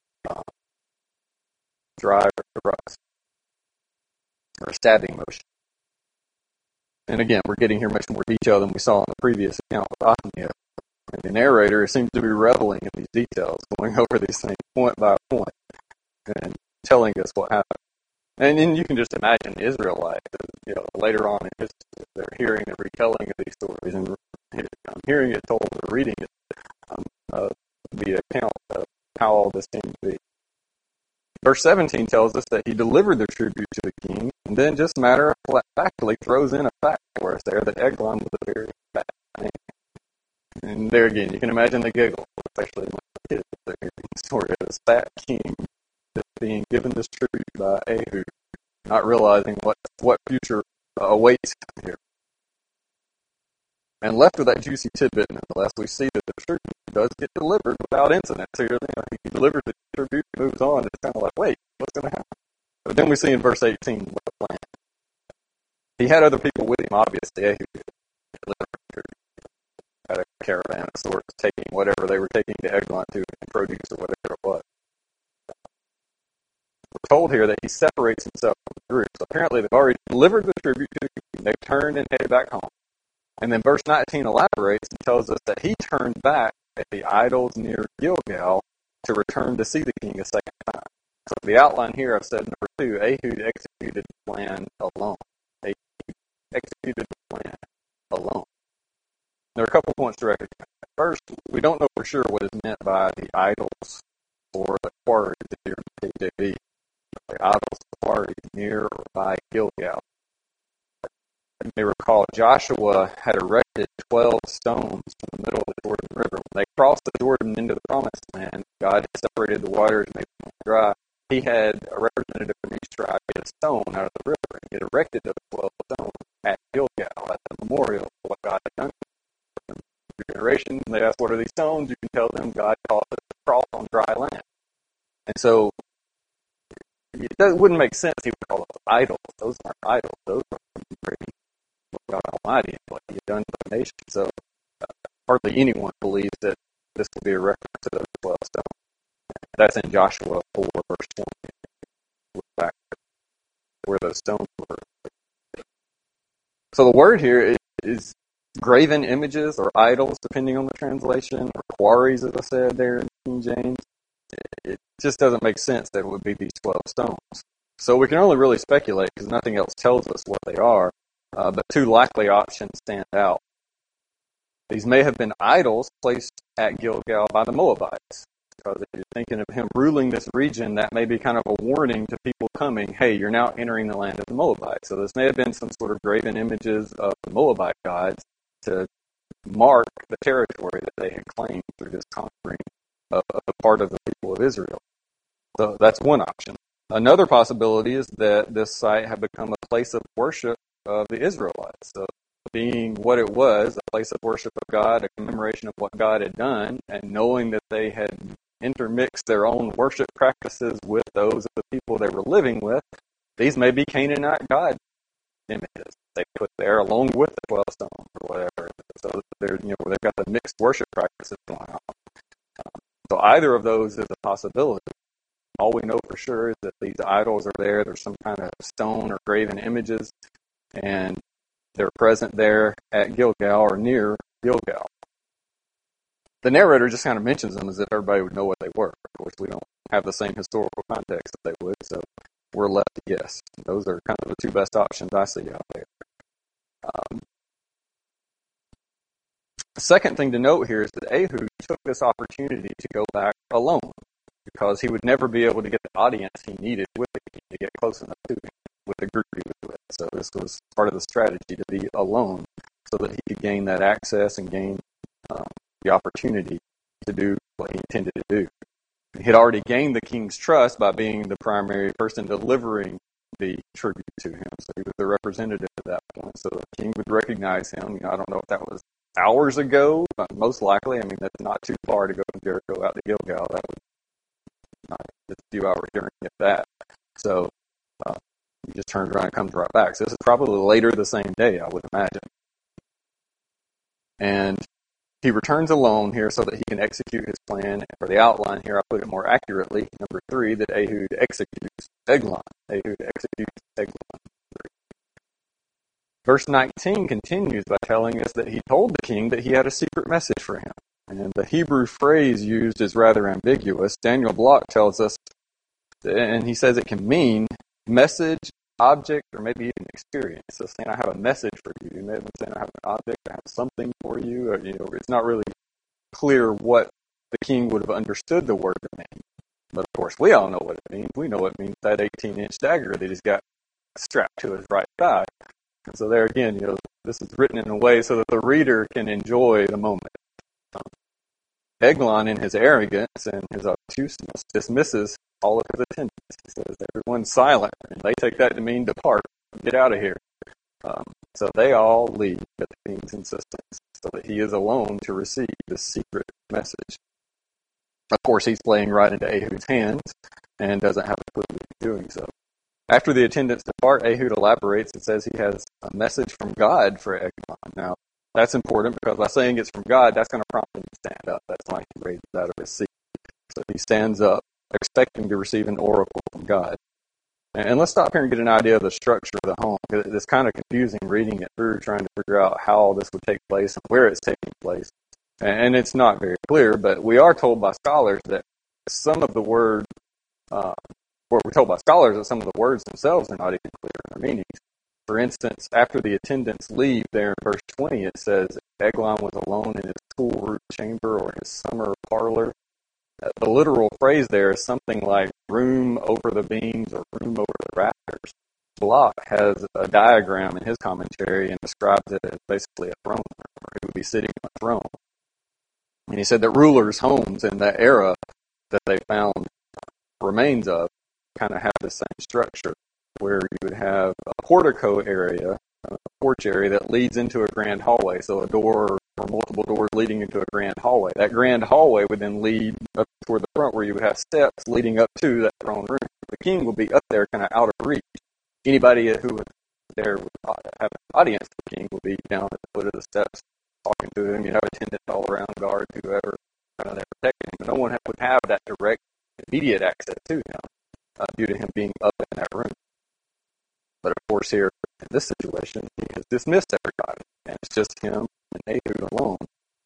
drive or thrust or a stabbing motion. And again, we're getting here much more detail than we saw in the previous account with Othniel. And the narrator seems to be reveling in these details, going over these things point by point and telling us what happened. And then you can just imagine the Israelites, later on in history, they're hearing the retelling of these stories, and I'm hearing it told, or reading it, the account of how all this came to be. Verse 17 tells us that he delivered the tribute to the king, and then just matter-of-factly throws in a fact for us there that Eglon was a very bad man. And there again, you can imagine the giggle, especially when the kids are hearing the story of this fat king that's being given this tribute by Ehud, not realizing what future awaits him here. And left with that juicy tidbit, nonetheless, we see that the tribute does get delivered without incident. So he delivers the tribute, moves on. It's kind of like, wait, what's going to happen? But then we see in verse 18 what the plan. He had other people with him, obviously. Ehud delivered the tribute. Had a caravan of sorts, taking whatever they were taking to Eglon to, and produce or whatever it was. We're told here that he separates himself from the group. So apparently they've already delivered the tribute to him. They've turned and headed back home. And then verse 19 elaborates and tells us that he turned back at the idols near Gilgal to return to see the king a second time. So the outline here, I've said number 2, Ehud executed the plan alone. Ehud executed the plan alone. There are a couple points to recognize. First, we don't know for sure what is meant by the idols or the quarries here in KJV. The idols, quarries near or by Gilgal. You may recall Joshua had erected 12 stones in the middle of the Jordan River. When they crossed the Jordan into the Promised Land, God had separated the waters, made them dry. He had a representative from each tribe get a stone out of the river, and he had erected those 12 stones at Gilgal, at the memorial of what God had done for them. Generations, and they asked, what are these stones? You can tell them God caused us to cross on dry land. And so, it wouldn't make sense he would call those idols. Those aren't idols. Those are great. God Almighty and what He had done for the nation. So hardly anyone believes that this will be a reference to those 12 stones. That's in Joshua 4, verse 20. Look back where those stones were. So the word here is graven images or idols, depending on the translation, or quarries, as I said there in King James. It just doesn't make sense that it would be these 12 stones. So we can only really speculate because nothing else tells us what they are. But 2 likely options stand out. These may have been idols placed at Gilgal by the Moabites. Because if you're thinking of him ruling this region, that may be kind of a warning to people coming, hey, you're now entering the land of the Moabites. So this may have been some sort of graven images of the Moabite gods to mark the territory that they had claimed through this conquering of the part of the people of Israel. So that's one option. Another possibility is that this site had become a place of worship of the Israelites. So being what it was, a place of worship of God, a commemoration of what God had done, and knowing that they had intermixed their own worship practices with those of the people they were living with, these may be Canaanite god images they put there along with the 12 stones or whatever. So they've got the mixed worship practices going on. So either of those is a possibility. All we know for sure is that these idols are there. There's some kind of stone or graven images, and they're present there at Gilgal or near Gilgal. The narrator just kind of mentions them as if everybody would know what they were. Of course, we don't have the same historical context that they would, so we're left to guess. Those are kind of the 2 best options I see out there. The second thing to note here is that Ehud took this opportunity to go back alone, because he would never be able to get the audience he needed with the king to get close enough to him with the group he was with. So this was part of the strategy to be alone so that he could gain that access and gain the opportunity to do what he intended to do. He had already gained the king's trust by being the primary person delivering the tribute to him. So he was the representative at that point. So the king would recognize him. I don't know if that was hours ago, but most likely. That's not too far to go from Jericho out to Gilgal. That was not just a few hours during that. So he just turns around and comes right back. So this is probably later the same day, I would imagine. And he returns alone here so that he can execute his plan. And for the outline here, I put it more accurately. Number 3, that Ehud executes Eglon. Ehud executes Eglon. Verse 19 continues by telling us that he told the king that he had a secret message for him. And the Hebrew phrase used is rather ambiguous. Daniel Block tells us, and he says it can mean message, object, or maybe even experience. So saying I have a message for you, maybe saying I have an object, I have something for you. Or, it's not really clear what the king would have understood the word to mean. But of course, we all know what it means. We know it means that 18-inch dagger that he's got strapped to his right thigh. And so there again, this is written in a way so that the reader can enjoy the moment. Eglon, in his arrogance and his obtuseness, dismisses all of his attendants. He says, everyone's silent, and they take that to mean depart, get out of here. So they all leave at the king's insistence, so that he is alone to receive this secret message. Of course, he's playing right into Ehud's hands, and doesn't have a clue that he's doing so. After the attendants depart, Ehud elaborates and says he has a message from God for Eglon. Now, that's important because by saying it's from God, that's going to prompt him to stand up. That's why he raises out of his seat. So he stands up, expecting to receive an oracle from God. And let's stop here and get an idea of the structure of the home. It's kind of confusing reading it through, trying to figure out how this would take place and where it's taking place. And it's not very clear, but we are told by scholars that some of the words, we're told by scholars that some of the words themselves are not even clear in their meanings. For instance, after the attendants leave there in verse 20, it says Eglon was alone in his cool room chamber or his summer parlor. The literal phrase there is something like room over the beams or room over the rafters. Block has a diagram in his commentary and describes it as basically a throne, or he would be sitting on a throne. And he said that rulers' homes in that era that they found remains of kind of have the same structure, where you would have a portico area, a porch area that leads into a grand hallway. So a door or multiple doors leading into a grand hallway. That grand hallway would then lead up toward the front, where you would have steps leading up to that throne room. The king would be up there kind of out of reach. Anybody who was there would have an audience for the king would be down at the foot of the steps talking to him. You'd have attendants all around, guards, whoever, kind of there protecting him. But no one would have that direct, immediate access to him due to him being up in that room. But of course, here in this situation, he has dismissed everybody, and it's just him and Ehud alone.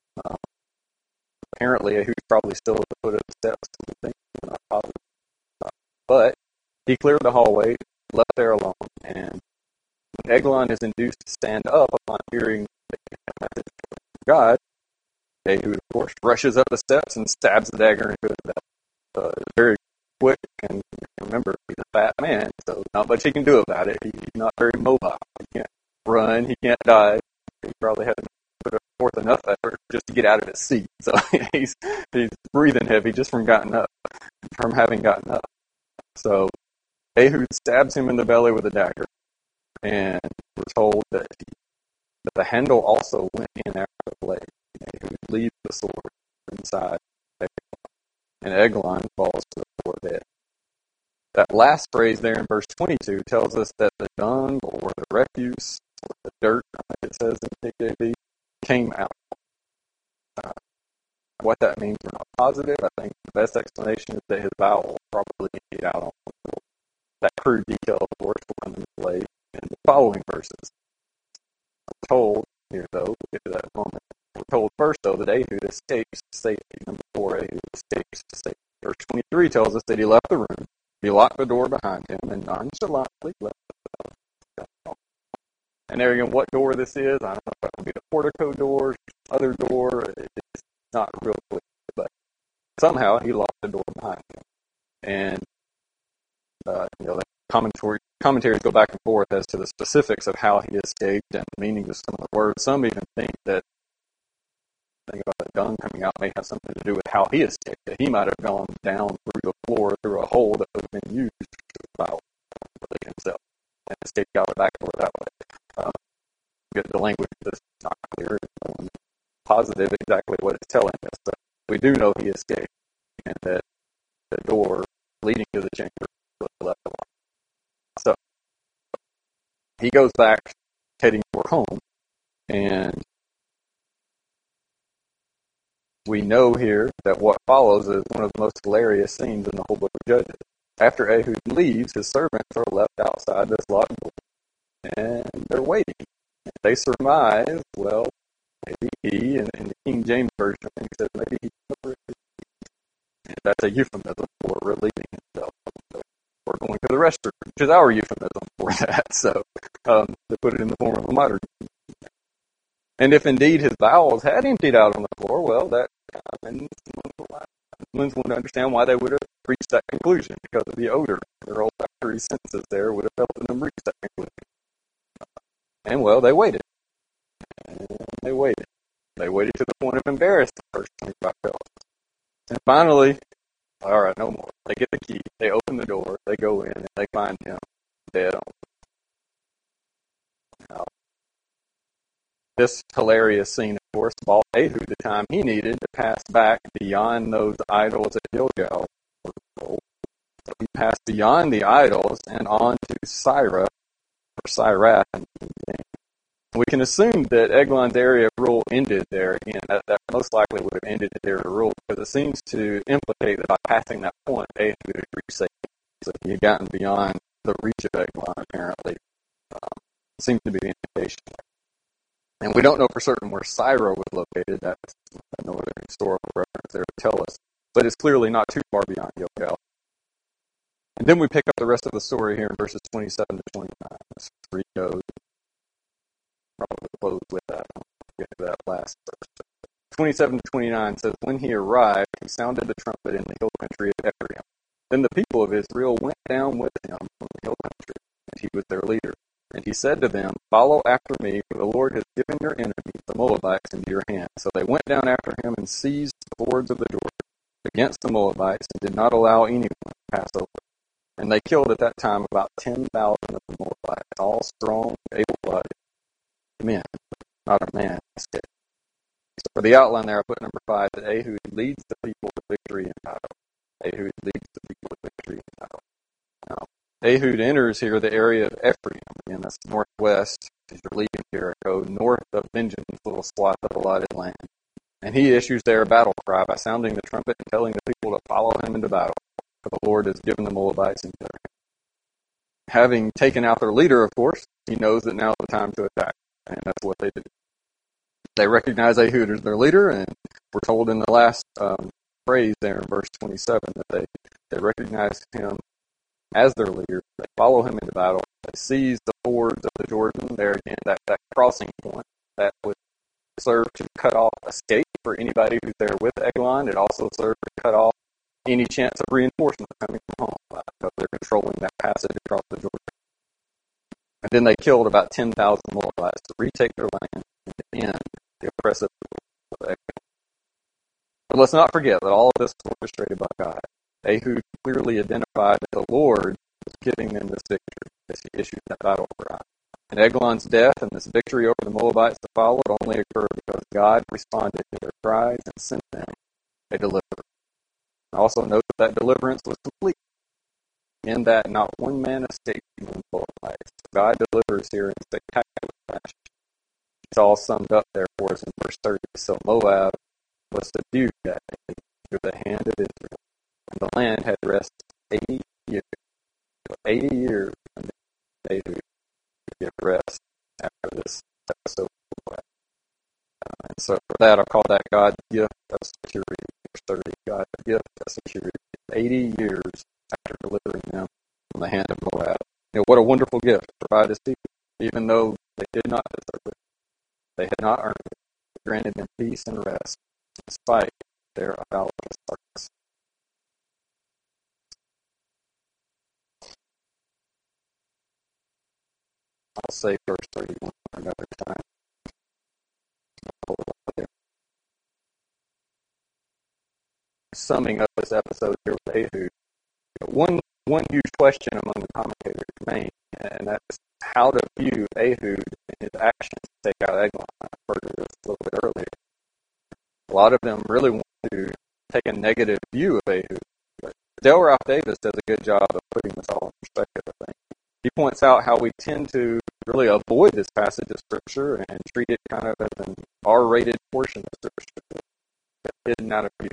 Apparently, Ehud's probably still at the foot of the steps. I think we're not positive, but he cleared the hallway, left there alone, and when Eglon is induced to stand up upon hearing the message from God, Ehud, of course, rushes up the steps and stabs the dagger into his belly. Very quick, and remember, he's a fat man, so not much he can do about it. He's not very mobile. He can't run, he can't dive. He probably hasn't put forth enough effort just to get out of his seat. So he's breathing heavy just from having gotten up. So Ehud stabs him in the belly with a dagger, and we're told that the handle also went in after the blade. Ehud leaves the sword inside Eglon, and Eglon falls to the floor dead. That last phrase there in verse 22 tells us that the dung or the refuse or the dirt, it says in KJV, came out. What that means, we're not positive. I think the best explanation is that his bowel probably ate out on the floor. That crude detail, of course, will come into play in the following verses. We're told, here though, we'll get to that in a moment. We're told first, though, that Ehud escapes to safety. Number 4, Ehud escapes to safety. Verse 23 tells us that he left the room, he locked the door behind him, and nonchalantly left the door. And there again, what door this is, I don't know if it would be the portico door, other door, it's not real clear. But somehow he locked the door behind him. And, the commentaries go back and forth as to the specifics of how he escaped and the meanings of some of the words. Some even think that about the dung coming out may have something to do with how he escaped. That he might have gone down through the floor through a hole that would have been used to relieve himself and escaped out the back door that way. The language is not clear. It's positive exactly what it's telling us. But we do know he escaped, and that the door leading to the chamber was left alone. So he goes back, heading toward home, and we know here that what follows is one of the most hilarious scenes in the whole book of Judges. After Ehud leaves, his servants are left outside this locked door, and they're waiting. They surmise, well, maybe he, and in the King James Version, I think it says maybe he, and that's a euphemism for relieving himself. Or going to the restroom, which is our euphemism for that. So they put it in the form of a modern. And if indeed his bowels had emptied out on the floor, well, that Muslims wouldn't understand why they would have reached that conclusion, because of the odor. Their olfactory senses there would have helped them reach that conclusion. And well, they waited. And they waited. They waited to the point of embarrassing the first 25 fellows. And finally, all right, no more. They get the key, they open the door, they go in, and they find him dead on. Now, this hilarious scene, of course, bought Ehud the time he needed to pass back beyond those idols at Gilgal. So he passed beyond the idols and on to Sirah, or Sirath. We can assume that Eglon's area of rule ended there. Again, that most likely would have ended his area of rule, because it seems to implicate that by passing that point, Ehud had reached safety. So he had gotten beyond the reach of Eglon, apparently. It seems to be the indication. And we don't know for certain where Sirah was located. That's no other historical reference there to tell us. But it's clearly not too far beyond Gilgal. And then we pick up the rest of the story here in verses 27 to 29. Let's read those. Probably close with that. I'll get to that last verse. 27 to 29 says, When he arrived, he sounded the trumpet in the hill country of Ephraim. Then the people of Israel went down with him from the hill country, and he was their leader. And he said to them, Follow after me, for the Lord has given your enemies, the Moabites, into your hand. So they went down after him and seized the fords of the Jordan against the Moabites, and did not allow anyone to pass over. And they killed at that time about 10,000 of the Moabites, all strong, able-bodied men, not a man escaped. So for the outline there, I put number 5, that Ehud leads the people to victory in battle. Ehud leads the people to victory in battle. Now, Ehud enters here the area of Ephraim. Again, that's northwest, as you're leaving Jericho, north of Benjamin's little swath of allotted land. And he issues their battle cry by sounding the trumpet and telling the people to follow him into battle, for the Lord has given the Moabites into their hand. Having taken out their leader, of course, he knows that now is the time to attack. And that's what they do. They recognize Ehud as their leader, and we're told in the last phrase there in verse 27 that they recognize him as their leader. They follow him into battle. They seize the fords of the Jordan. There again, that crossing point that would serve to cut off escape for anybody who's there with Eglon. It also served to cut off any chance of reinforcement coming from home, because they're controlling that passage across the Jordan. And then they killed about 10,000 Moabites to retake their land and to end the oppressive rule of Eglon. But let's not forget that all of this was orchestrated by God. Ehud clearly identified that the Lord was giving them this victory as he issued that battle cry. And Eglon's death and this victory over the Moabites that followed only occurred because God responded to their cries and sent them a deliverer. Also note that deliverance was complete, in that not one man escaped from the Moabites. God delivers here in spectacular fashion. It's all summed up there for us in verse 30. So Moab was subdued that day through the hand of Israel, and the land had rest 80 years. So 80 years and they would get rest after this episode. And so for that, I'll call that God's gift of security. Verse 30, God's gift of security. 80 years after delivering them from the hand of Moab. What a wonderful gift to provide his people, even though they did not deserve it. They had not earned it. It granted them peace and rest, despite their idolatrous hearts. I'll say verse 31 for another time. Summing up this episode here with Ehud, one huge question among the commentators remains, and that's how to view Ehud and his actions to take out Eglon. I referred to this a little bit earlier. A lot of them really want to take a negative view of Ehud, but Dale Ralph Davis does a good job of putting this all in perspective, I think. He points out how we tend to really avoid this passage of Scripture and treat it kind of as an R-rated portion of Scripture. hidden out of view.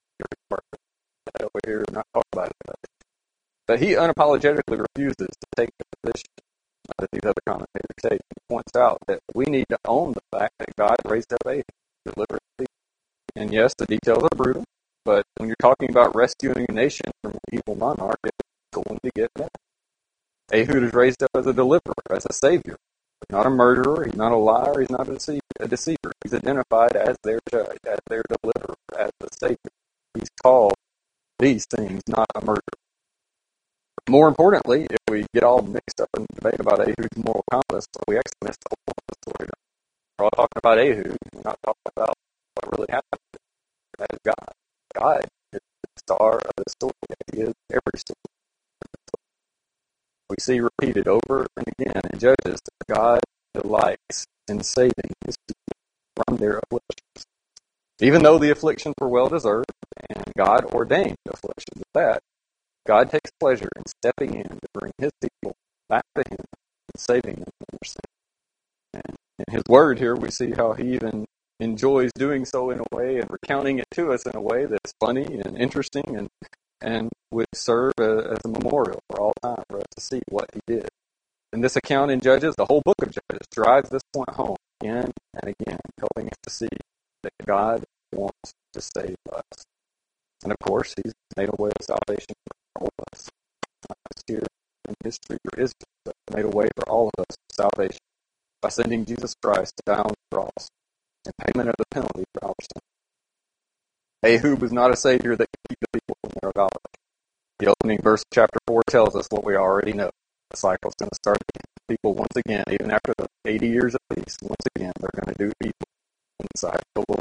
Over here, not talk about it. But he unapologetically refuses to take the position that these other commentators take. He points out that we need to own the fact that God raised up Ahab deliberately. And yes, the details are brutal, but when you're talking about rescuing a nation from an evil monarch, it's going to get better. Ehud is raised up as a deliverer, as a savior. He's not a murderer, he's not a liar, he's not a deceiver. He's identified as their judge, as their deliverer, as the savior. He's called these things, not a murderer. More importantly, if we get all mixed up in the debate about Ehud's moral compass, we actually miss the whole story. We're all talking about Ehud, we're not talking about what really happened. That is God. God is the star of the story. He is every story. We see repeated over and again in Judges that God delights in saving his people from their afflictions. Even though the afflictions were well-deserved, and God ordained the afflictions of that, God takes pleasure in stepping in to bring his people back to him and saving them from their sin. And in his word here, we see how he even enjoys doing so in a way and recounting it to us in a way that's funny and interesting and would serve as a memorial for all time for us to see what he did. In this account in Judges, the whole book of Judges drives this point home again and again, helping us to see that God wants to save us. And of course, he's made a way of salvation for all of us. Not just here in history or Israel, but made a way for all of us of salvation by sending Jesus Christ to die on the cross in payment of the penalty for our sin. Ehud was not a savior that could keep the people from their idolatry. The opening verse of chapter 4 tells us what we already know. The cycle's going to start again. People, once again, even after the 80 years of peace, once again, they're going to do evil inside the Lord.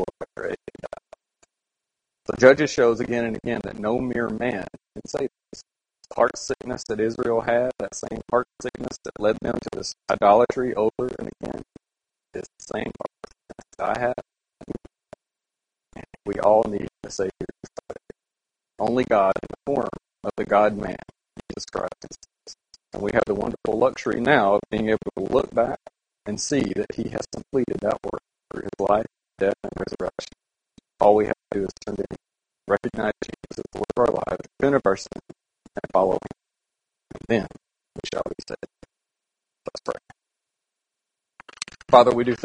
So Judges shows again and again that no mere man can save us. The heart sickness that Israel had, that same heart sickness that led them to this idolatry over and again, is the same heart sickness that I have. And we all need a Savior. Only God in the form of the God-man, Jesus Christ. And we have the wonderful luxury now of being able to look back and see that he has completed that work through his life, death, and resurrection. All we have to do is turn to him, recognize Jesus as the Lord of our lives, repent of our sin, and follow him. And then we shall be saved. Let's pray. Father, we do